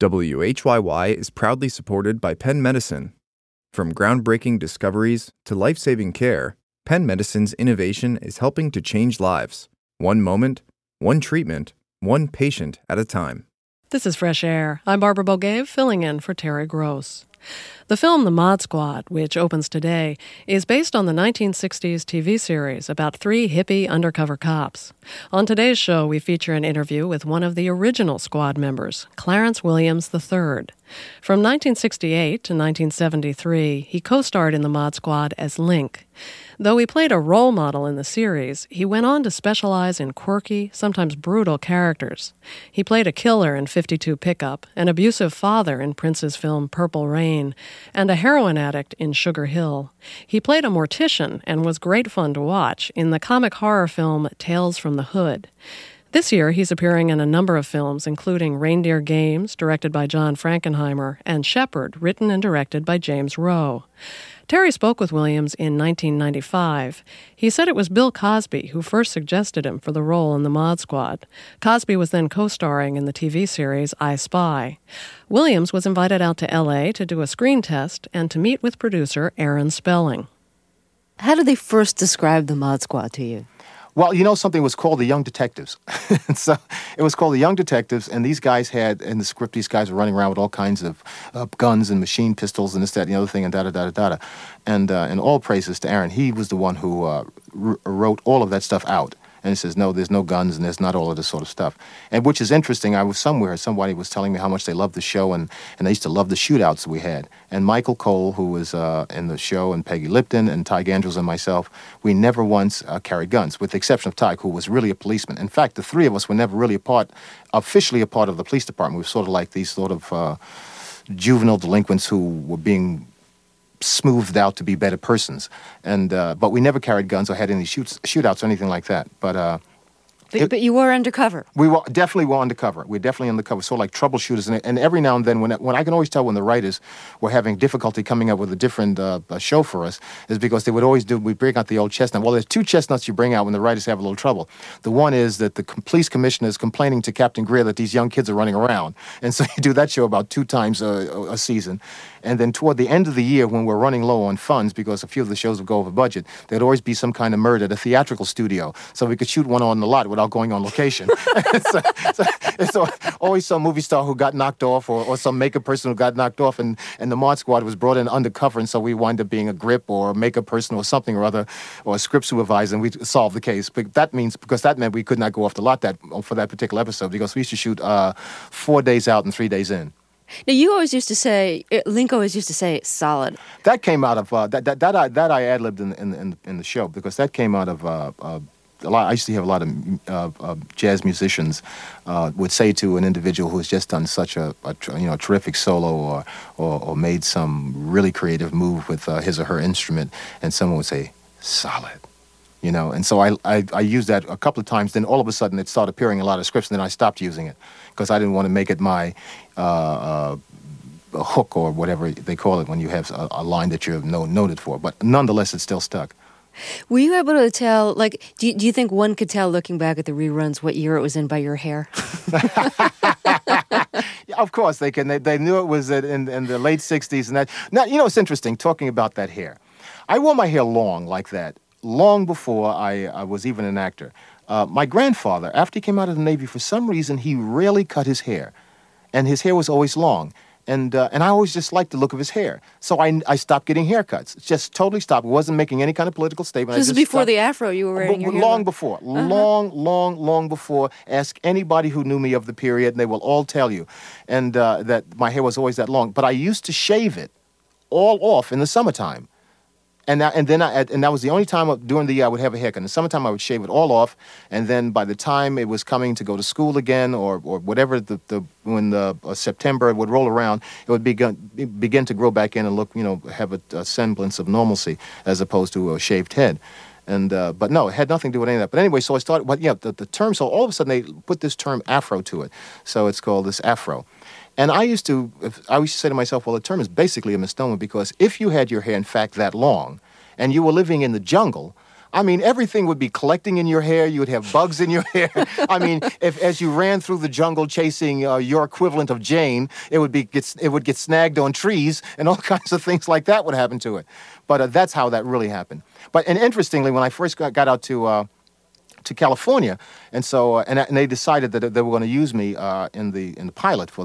WHYY is proudly supported by Penn Medicine. From groundbreaking discoveries to life-saving care, Penn Medicine's innovation is helping to change lives. One moment, one treatment, one patient at a time. This is Fresh Air. I'm Barbara Boguev, filling in for Terry Gross. The film The Mod Squad, which opens today, is based on the 1960s TV series about three hippie undercover cops. On today's show, we feature an interview with one of the original squad members, Clarence Williams III. From 1968 to 1973, he co-starred in The Mod Squad as Link. Though he played a role model in the series, he went on to specialize in quirky, sometimes brutal characters. He played a killer in 52 Pickup, an abusive father in Prince's film Purple Rain, and a heroin addict in Sugar Hill. He played a mortician and was great fun to watch in the comic horror film Tales from the Hood. This year, he's appearing in a number of films, including Reindeer Games, directed by John Frankenheimer, and Shepherd, written and directed by James Rowe. Terry spoke with Williams in 1995. He said it was Bill Cosby who first suggested him for the role in The Mod Squad. Cosby was then co-starring in the TV series I Spy. Williams was invited out to L.A. to do a screen test and to meet with producer Aaron Spelling. How did they first describe The Mod Squad to you? Well, you know, something was called the Young Detectives. So it was called the Young Detectives, and these guys had, in the script, these guys were running around with all kinds of guns and machine pistols and this, that, and the other thing, and da-da-da-da-da. And all praises to Aaron. He was the one who wrote all of that stuff out. And he says, no, there's no guns and there's not all of this sort of stuff. And which is interesting. I was somewhere, somebody was telling me how much they loved the show, and they used to love the shootouts we had. And Michael Cole, who was in the show, and Peggy Lipton, and Ty Andrews and myself, we never once carried guns, with the exception of Ty, who was really a policeman. In fact, the three of us were never really officially a part of the police department. We were sort of like these sort of juvenile delinquents who were being smoothed out to be better persons, and but we never carried guns or had any shootouts or anything like that. But you were undercover. We definitely were undercover. We're definitely undercover, sort of like troubleshooters. And every now and then, when I can always tell when the writers were having difficulty coming up with a different show for us, is because they would always we bring out the old chestnut. Well, there's two chestnuts you bring out when the writers have a little trouble. The one is that the police commissioner is complaining to Captain Greer that these young kids are running around. And so you do that show about 2 times a season. And then toward the end of the year, when we're running low on funds, because a few of the shows would go over budget, there'd always be some kind of murder at a theatrical studio, so we could shoot one on the lot without going on location. so always some movie star who got knocked off, or some makeup person who got knocked off, and the Mod Squad was brought in undercover, and so we wind up being a grip or a makeup person or something or other, or a script supervisor, and we solved the case. But that meant we could not go off the lot for that particular episode, because we used to shoot 4 days out and 3 days in. Now, you always used to say, Link always used to say, solid. That came out of, that I ad-libbed in the show, because that came out of, a lot. I used to have a lot of jazz musicians would say to an individual who has just done such a terrific solo or made some really creative move with his or her instrument, and someone would say, solid. You know, and so I used that a couple of times. Then all of a sudden it started appearing in a lot of scripts, and then I stopped using it because I didn't want to make it my hook or whatever they call it when you have a line that you're noted for. But nonetheless, it still stuck. Were you able to tell, do you think one could tell looking back at the reruns what year it was in by your hair? Yeah, of course they can. They knew it was in the late 60s. And that. Now, you know, it's interesting talking about that hair. I wore my hair long like that long before I was even an actor. My grandfather, after he came out of the Navy, for some reason, he rarely cut his hair. And his hair was always long. And I always just liked the look of his hair. So I stopped getting haircuts. Just totally stopped. It wasn't making any kind of political statement. This is before the afro you were wearing your hair. Long before. Long before. Ask anybody who knew me of the period, and they will all tell you. And that my hair was always that long. But I used to shave it all off in the summertime. And that was the only time during the year I would have a haircut. In the summertime, I would shave it all off, and then by the time it was coming to go to school again, or whatever, when the September would roll around, it would begin to grow back in and look, have a semblance of normalcy as opposed to a shaved head. And but no, it had nothing to do with any of that. But anyway, so I started. But yeah, the term. So all of a sudden they put this term Afro to it. So it's called this Afro. And I used to say to myself, well, the term is basically a misnomer, because if you had your hair, in fact, that long, and you were living in the jungle, I mean, everything would be collecting in your hair. You would have bugs in your hair. I mean, if as you ran through the jungle chasing your equivalent of Jane, it would get snagged on trees, and all kinds of things like that would happen to it. But that's how that really happened. And interestingly, when I first got out to California, and so and they decided that they were going to use me in the pilot for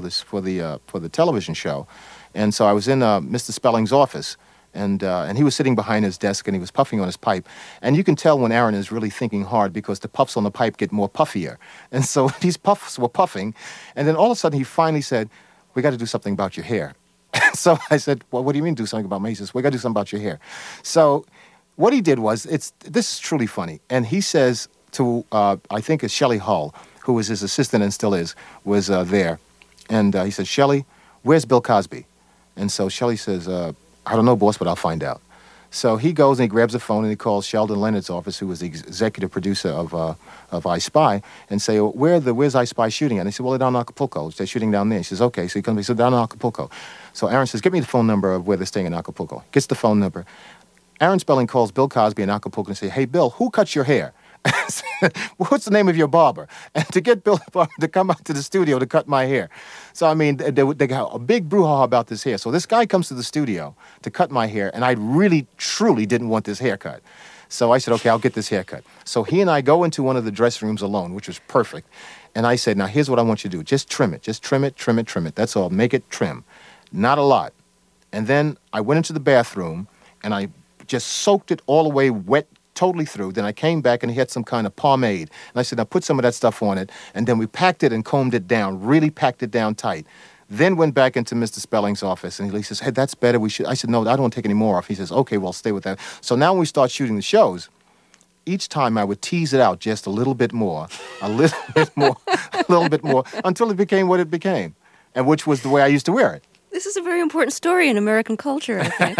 the television show, and so I was in Mr. Spelling's office. And he was sitting behind his desk, and he was puffing on his pipe. And you can tell when Aaron is really thinking hard because the puffs on the pipe get more puffier. And so these puffs were puffing. And then all of a sudden, he finally said, "We got to do something about your hair." So I said, "Well, what do you mean do something about my hair?" He says, "We got to do something about your hair." So what he did was, this is truly funny. And he says to, I think it's Shelley Hull, who was his assistant and still is, was there. And he said, "Shelley, where's Bill Cosby?" And so Shelley says, "I don't know, boss, but I'll find out." So he goes and he grabs a phone and he calls Sheldon Leonard's office, who was the executive producer of I Spy, and say, "Where's I Spy shooting at?" And he said, "Well, they're down in Acapulco. They're shooting down there." He says, "Okay." So he comes, he said, "Down in Acapulco." So Aaron says, "Get me the phone number of where they're staying in Acapulco." Gets the phone number. Aaron Spelling calls Bill Cosby in Acapulco and says, "Hey, Bill, who cuts your hair?" "What's the name of your barber?" And to get Bill to come out to the studio to cut my hair. So, I mean, they got a big brouhaha about this hair. So this guy comes to the studio to cut my hair, and I really, truly didn't want this haircut. So I said, "Okay, I'll get this haircut." So he and I go into one of the dressing rooms alone, which was perfect. And I said, "Now, here's what I want you to do. Just trim it. Just trim it, trim it, trim it. That's all. Make it trim. Not a lot." And then I went into the bathroom, and I just soaked it all the way wet, totally through. Then I came back and he had some kind of pomade. And I said, "Now put some of that stuff on it." And then we packed it and combed it down, really packed it down tight. Then went back into Mr. Spelling's office and he says, "Hey, that's better. We should." I said, "No, I don't want to take any more off." He says, "Okay, well, stay with that." So now when we start shooting the shows, each time I would tease it out just a little bit more, a little bit more, a little bit more, until it became what it became, and which was the way I used to wear it. This is a very important story in American culture, I think.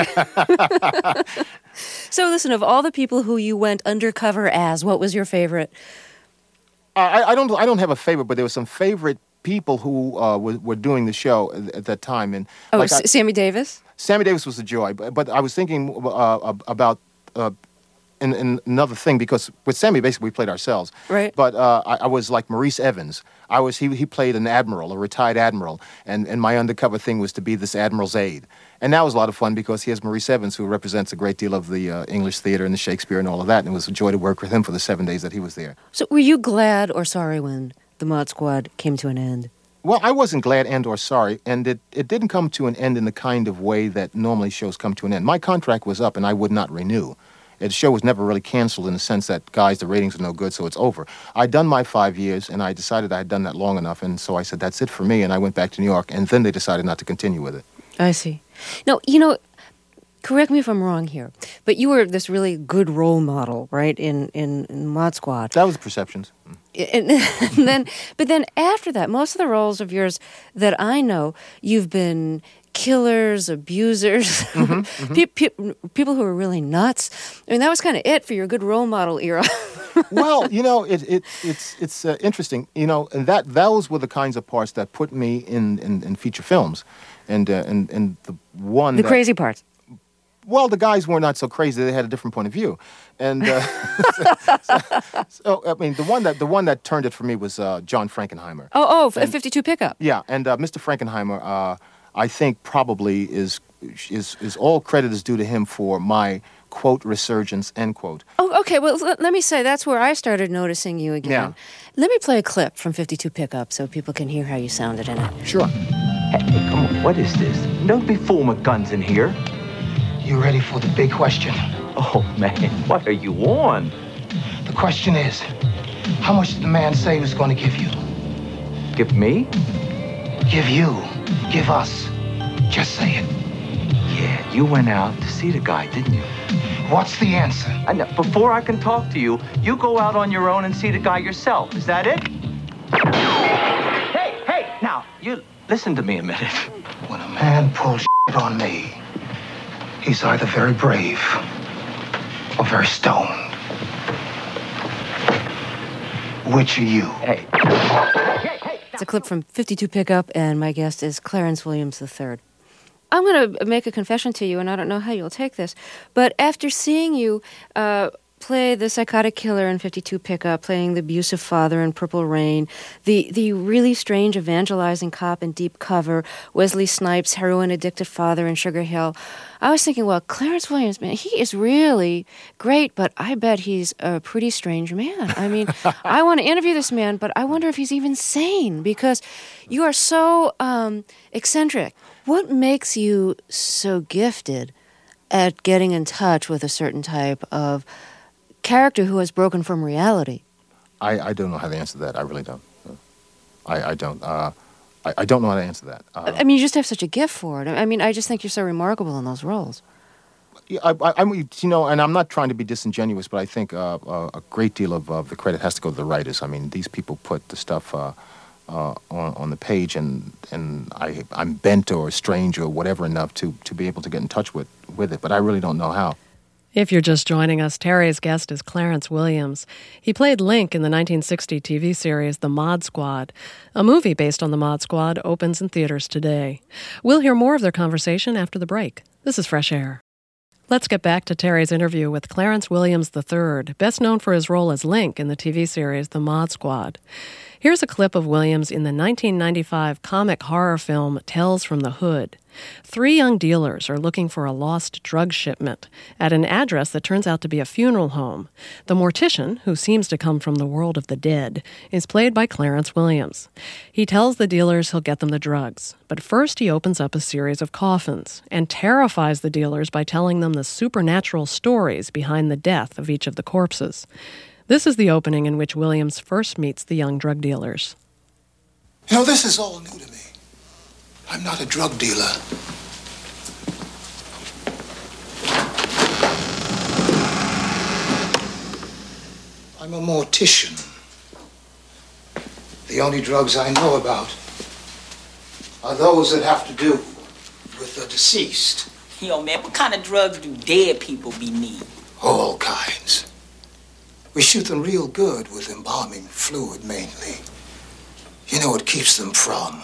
So listen, of all the people who you went undercover as, what was your favorite? I don't have a favorite, but there were some favorite people who were doing the show at that time. And Sammy Davis? Sammy Davis was a joy, but I was thinking about in another thing, because with Sammy, basically, we played ourselves. Right. But I was like Maurice Evans. He played an admiral, a retired admiral, and my undercover thing was to be this admiral's aide. And that was a lot of fun because he has Maurice Evans, who represents a great deal of the English theater and the Shakespeare and all of that, and it was a joy to work with him for the 7 days that he was there. So were you glad or sorry when the Mod Squad came to an end? Well, I wasn't glad and or sorry, and it didn't come to an end in the kind of way that normally shows come to an end. My contract was up, and I would not renew. The show was never really canceled in the sense that, guys, the ratings are no good, so it's over. I'd done my 5 years, and I decided I had done that long enough, and so I said, that's it for me, and I went back to New York, and then they decided not to continue with it. I see. Now, correct me if I'm wrong here, but you were this really good role model, right, in Mod Squad. That was the perceptions. But then after that, most of the roles of yours that I know, you've been killers, abusers, people who are really nuts. I mean, that was kind of it for your good role model era. Well, it's interesting, and those were the kinds of parts that put me in feature films, and the one the crazy parts. Well, the guys were not so crazy; they had a different point of view, and so I mean, the one that turned it for me was John Frankenheimer. 52 Pickup. Yeah, and Mr. Frankenheimer, I think probably is all credit is due to him for my quote resurgence, end quote. Oh, okay. Well, let me say that's where I started noticing you again. Yeah. Let me play a clip from 52 Pickup so people can hear how you sounded in it. Sure. Hey, come on, what is this? Don't be fooling with guns in here. You ready for the big question? Oh, man, what are you on? The question is, how much did the man say he was going to give you? Give me? Give you. Give us. Just say it. Yeah, you went out to see the guy, didn't you? What's the answer? Before I can talk to you, you go out on your own and see the guy yourself. Is that it? Hey, now, you listen to me a minute. When a man pulls on me, he's either very brave or very stoned. Which are you? Hey. It's a clip from 52 Pickup, and my guest is Clarence Williams III. I'm going to make a confession to you, and I don't know how you'll take this, but after seeing you play the psychotic killer in 52 Pickup, playing the abusive father in Purple Rain, the really strange evangelizing cop in Deep Cover, Wesley Snipes' heroin-addicted father in Sugar Hill. I was thinking, well, Clarence Williams, man, he is really great, but I bet he's a pretty strange man. I mean, I want to interview this man, but I wonder if he's even sane, because you are so eccentric. What makes you so gifted at getting in touch with a certain type of character who has broken from reality? I don't know how to answer that. I really don't. I don't. I don't know how to answer that. I mean, you just have such a gift for it. I mean, I just think you're so remarkable in those roles. Yeah, I'm, and I'm not trying to be disingenuous, but I think a great deal of the credit has to go to the writers. I mean, these people put the stuff on the page, and I'm bent or strange or whatever enough to be able to get in touch with it, but I really don't know how. If you're just joining us, Terry's guest is Clarence Williams. He played Link in the 1960 TV series The Mod Squad. A movie based on The Mod Squad opens in theaters today. We'll hear more of their conversation after the break. This is Fresh Air. Let's get back to Terry's interview with Clarence Williams III, best known for his role as Link in the TV series The Mod Squad. Here's a clip of Williams in the 1995 comic horror film Tales from the Hood. 3 young dealers are looking for a lost drug shipment at an address that turns out to be a funeral home. The mortician, who seems to come from the world of the dead, is played by Clarence Williams. He tells the dealers he'll get them the drugs, but first he opens up a series of coffins and terrifies the dealers by telling them the supernatural stories behind the death of each of the corpses. This is the opening in which Williams first meets the young drug dealers. You know, this is all new to me. I'm not a drug dealer. I'm a mortician. The only drugs I know about are those that have to do with the deceased. Yo, man, what kind of drugs do dead people be needing? All kinds. We shoot them real good with embalming fluid, mainly. You know, it keeps them from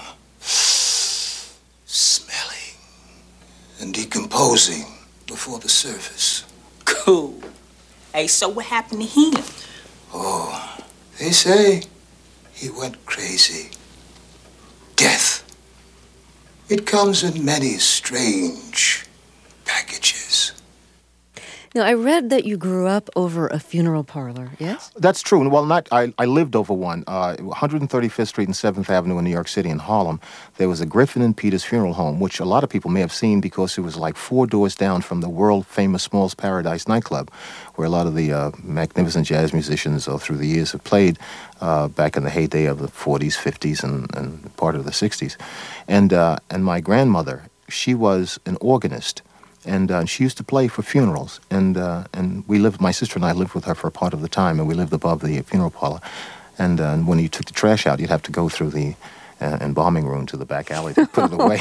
smelling and decomposing before the surface. Cool. Hey, so what happened to him? Oh, they say he went crazy. Death. It comes in many strange packages. Now, I read that you grew up over a funeral parlor, yes? That's true. Well, I lived over one. 135th Street and 7th Avenue in New York City in Harlem. There was a Griffin and Peters funeral home, which a lot of people may have seen because it was like 4 doors down from the world-famous Small's Paradise nightclub, where a lot of the magnificent jazz musicians through the years have played back in the heyday of the 40s, 50s, and part of the 60s. And my grandmother, she was an organist. And she used to play for funerals, and we lived. My sister and I lived with her for a part of the time, and we lived above the funeral parlor. And when you took the trash out, you'd have to go through the embalming room to the back alley to put it away.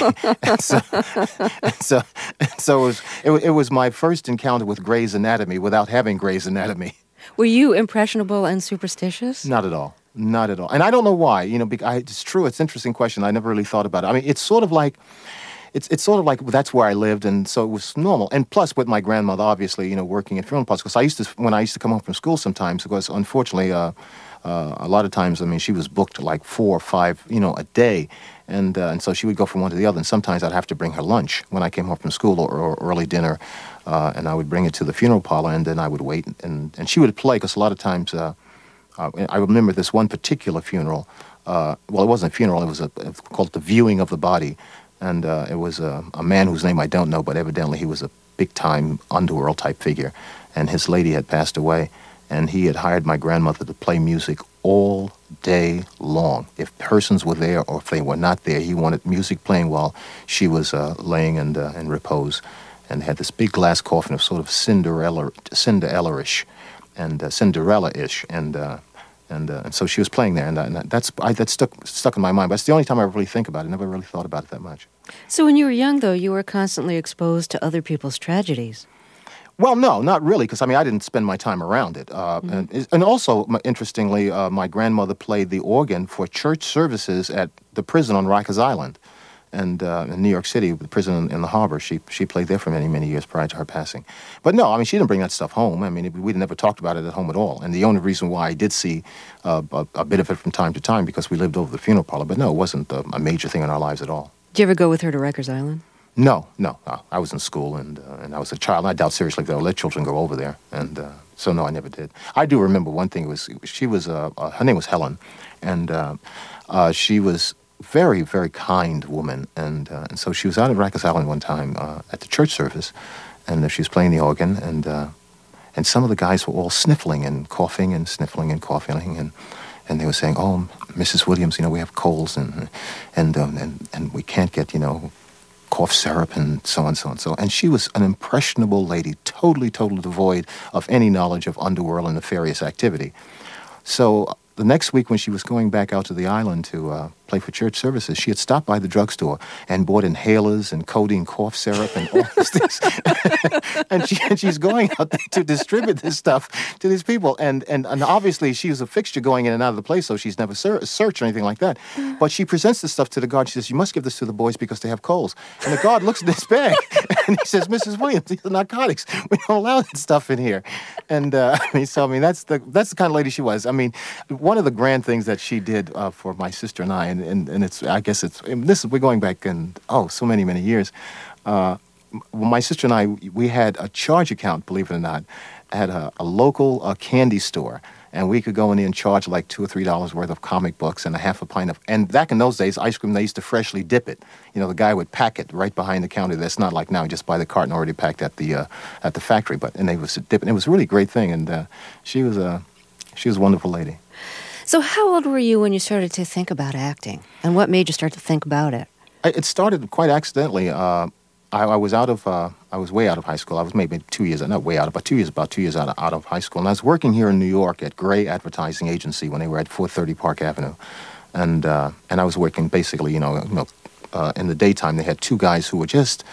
So it was my first encounter with Grey's Anatomy without having Grey's Anatomy. Were you impressionable and superstitious? Not at all. Not at all. And I don't know why. You know, it's true. It's an interesting question. I never really thought about it. I mean, it's sort of like. It's sort of like that's where I lived, and so it was normal. And plus, with my grandmother, obviously, you know, working at funeral parlors, because when I used to come home from school sometimes, because unfortunately, a lot of times, I mean, she was booked like 4 or 5, you know, a day, and so she would go from one to the other. And sometimes I'd have to bring her lunch when I came home from school or early dinner, and I would bring it to the funeral parlor, and then I would wait, and she would play, because a lot of times, I remember this one particular funeral. Well, it wasn't a funeral; it was called the viewing of the body. And it was a man whose name I don't know, but evidently he was a big-time underworld-type figure. And his lady had passed away, and he had hired my grandmother to play music all day long. If persons were there or if they were not there, he wanted music playing while she was laying in repose. And had this big glass coffin of sort of Cinderella-ish, and Cinderella-ish, and so she was playing there, and that stuck in my mind. But it's the only time I really think about it. I never really thought about it that much. So when you were young, though, you were constantly exposed to other people's tragedies. Well, no, not really, because, I mean, I didn't spend my time around it. And also, interestingly, my grandmother played the organ for church services at the prison on Rikers Island. And in New York City, the prison in the harbor, she played there for many, many years prior to her passing. But no, I mean, she didn't bring that stuff home. I mean, we never talked about it at home at all. And the only reason why I did see a bit of it from time to time because we lived over the funeral parlor. But no, it wasn't a major thing in our lives at all. Did you ever go with her to Rikers Island? No. I was in school, and I was a child. I doubt seriously they'll let children go over there. And so, no, I never did. I do remember one thing. She was her name was Helen, and she was very, very kind woman, and so she was out at Rikers Island one time at the church service, and she was playing the organ, and some of the guys were all sniffling and coughing and sniffling and coughing, and they were saying, "Oh, Mrs. Williams, we have colds, and we can't get cough syrup and so on, so on, so." And she was an impressionable lady, totally devoid of any knowledge of underworld and nefarious activity. So the next week when she was going back out to the island to play for church services, she had stopped by the drugstore and bought inhalers and codeine cough syrup and all these things. and she's going out there to distribute this stuff to these people. And obviously she was a fixture going in and out of the place, so she's never searched or anything like that. But she presents this stuff to the guard. She says, "You must give this to the boys because they have colds." And the guard looks at this bag and he says, "Mrs. Williams, these are narcotics. We don't allow that stuff in here." And that's the kind of lady she was. I mean, one of the grand things that she did for my sister and I, and we're going back so many years. My sister and I, we had a charge account, believe it or not, at a local candy store. And we could go in there and charge like $2 or $3 worth of comic books and a half a pint of, and back in those days, ice cream, they used to freshly dip it. The guy would pack it right behind the counter. That's not like now, you just buy the carton already packed at the factory. And they was dipping. It was a really great thing. And she was a wonderful lady. So how old were you when you started to think about acting? And what made you start to think about it? It started quite accidentally. I was way out of high school. I was maybe 2 years, not way out, about 2 years out of high school. And I was working here in New York at Gray Advertising Agency when they were at 430 Park Avenue. And I was working basically, in the daytime. They had two guys who were just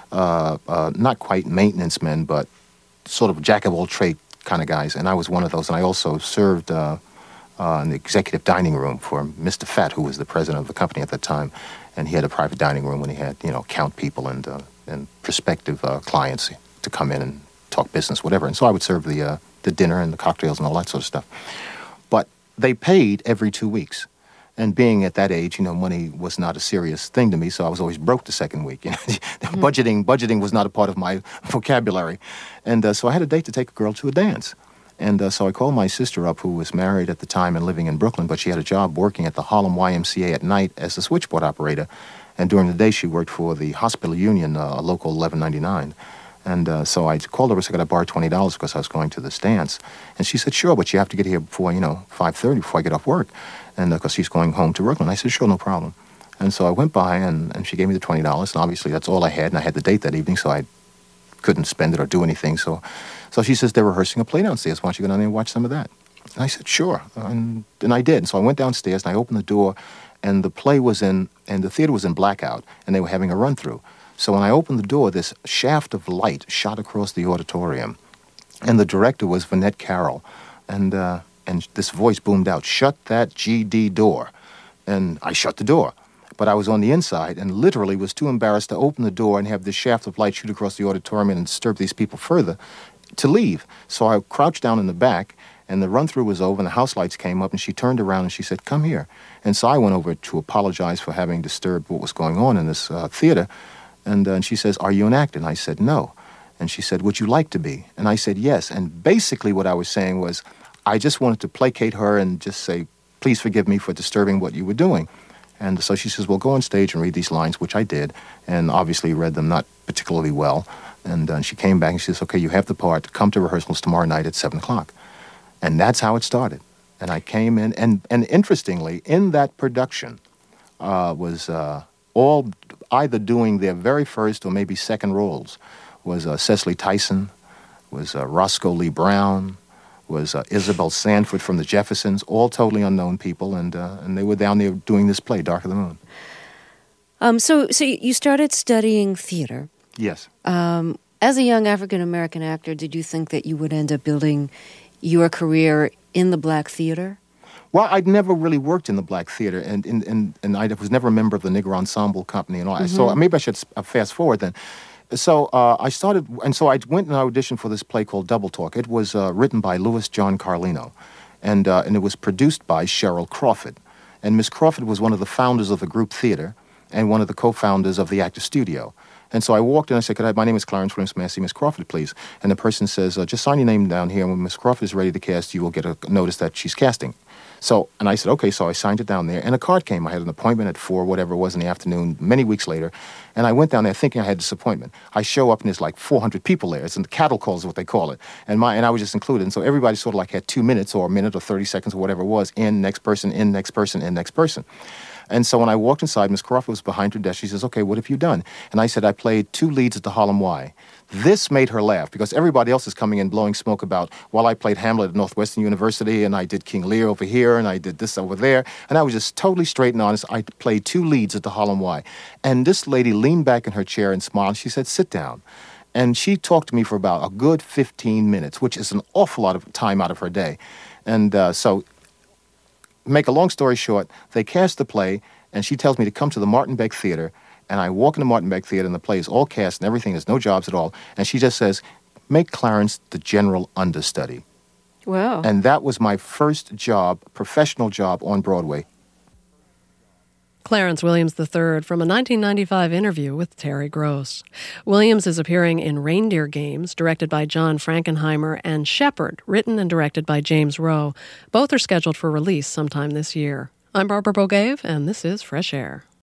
not quite maintenance men, but sort of jack of all trade kind of guys. And I was one of those. And I also served in the executive dining room for Mr. Fett, who was the president of the company at that time. And he had a private dining room when he had, count people and prospective clients to come in and talk business, whatever. And so I would serve the dinner and the cocktails and all that sort of stuff. But they paid every 2 weeks. And being at that age, money was not a serious thing to me, so I was always broke the second week. Budgeting was not a part of my vocabulary. And so I had a date to take a girl to a dance. And so I called my sister up, who was married at the time and living in Brooklyn, but she had a job working at the Harlem YMCA at night as a switchboard operator. And during the day, she worked for the Hospital Union, local 1199. And so I called her and said, "I got to borrow $20 because I was going to this dance." And she said, "Sure, but you have to get here before, 5:30 before I get off work." And because she's going home to Brooklyn. I said, "Sure, no problem." And so I went by and she gave me the $20. And obviously that's all I had. And I had the date that evening, so I couldn't spend it or do anything. So she says, "They're rehearsing a play downstairs. Why don't you go down there and watch some of that?" And I said, "Sure." And I did. And so I went downstairs and I opened the door, and the play was and the theater was in blackout, and they were having a run-through. So when I opened the door, this shaft of light shot across the auditorium, and the director was Vinette Carroll, and this voice boomed out, "Shut that GD door." And I shut the door. But I was on the inside and literally was too embarrassed to open the door and have this shaft of light shoot across the auditorium and disturb these people further to leave. So I crouched down in the back, and the run-through was over, and the house lights came up, and she turned around and she said, "Come here." And so I went over to apologize for having disturbed what was going on in this theater. And she says, "Are you an actor?" And I said, "No." And she said, "Would you like to be?" And I said, "Yes." And basically what I was saying was, I just wanted to placate her and just say, "Please forgive me for disturbing what you were doing." And so she says, "Well, go on stage and read these lines," which I did, and obviously read them not particularly well. And she came back and she says, "Okay, you have the part. Come to rehearsals tomorrow night at 7 o'clock. And that's how it started. And I came in, and interestingly, in that production was all either doing their very first or maybe second roles. Was Cecily Tyson, was Roscoe Lee Brown, was Isabel Sanford from the Jeffersons, all totally unknown people, and they were down there doing this play, Dark of the Moon. So you started studying theater. Yes. As a young African-American actor, did you think that you would end up building your career in the black theater? Well, I'd never really worked in the black theater, and I was never a member of the Nigger Ensemble Company and all. So maybe I should fast forward then. So I started, and so I went and auditioned for this play called Double Talk. It was written by Louis John Carlino, and it was produced by Cheryl Crawford. And Miss Crawford was one of the founders of the group theater and one of the co-founders of the Actor Studio. And so I walked in and I said, my name is Clarence Williams. May I see Miss Crawford, please? And the person says, just sign your name down here, and when Miss Crawford is ready to cast, you will get a notice that she's casting. So, and I said, okay, so I signed it down there, and a card came. I had an appointment at 4, whatever it was in the afternoon, many weeks later, and I went down there thinking I had this appointment. I show up, and there's like 400 people there. It's in the cattle call is what they call it. And I was just included, and so everybody sort of like had 2 minutes or a minute or 30 seconds or whatever it was, in, next person, in, next person, in, next person. And so when I walked inside, Miss Crawford was behind her desk. She says, okay, what have you done? And I said, I played 2 leads at the Harlem Y. This made her laugh because everybody else is coming in blowing smoke about, well, I played Hamlet at Northwestern University, and I did King Lear over here, and I did this over there. And I was just totally straight and honest. I played 2 leads at the Harlem Y. And this lady leaned back in her chair and smiled. She said, sit down. And she talked to me for about a good 15 minutes, which is an awful lot of time out of her day. And so, make a long story short, they cast the play, and she tells me to come to the Martin Beck Theater. And I walk into Martin Beck Theater, and the play is all cast and everything. There's no jobs at all. And she just says, make Clarence the general understudy. Wow. And that was my first job, professional job on Broadway. Clarence Williams III from a 1995 interview with Terry Gross. Williams is appearing in Reindeer Games, directed by John Frankenheimer, and Shepherd, written and directed by James Rowe. Both are scheduled for release sometime this year. I'm Barbara Bogaev, and this is Fresh Air.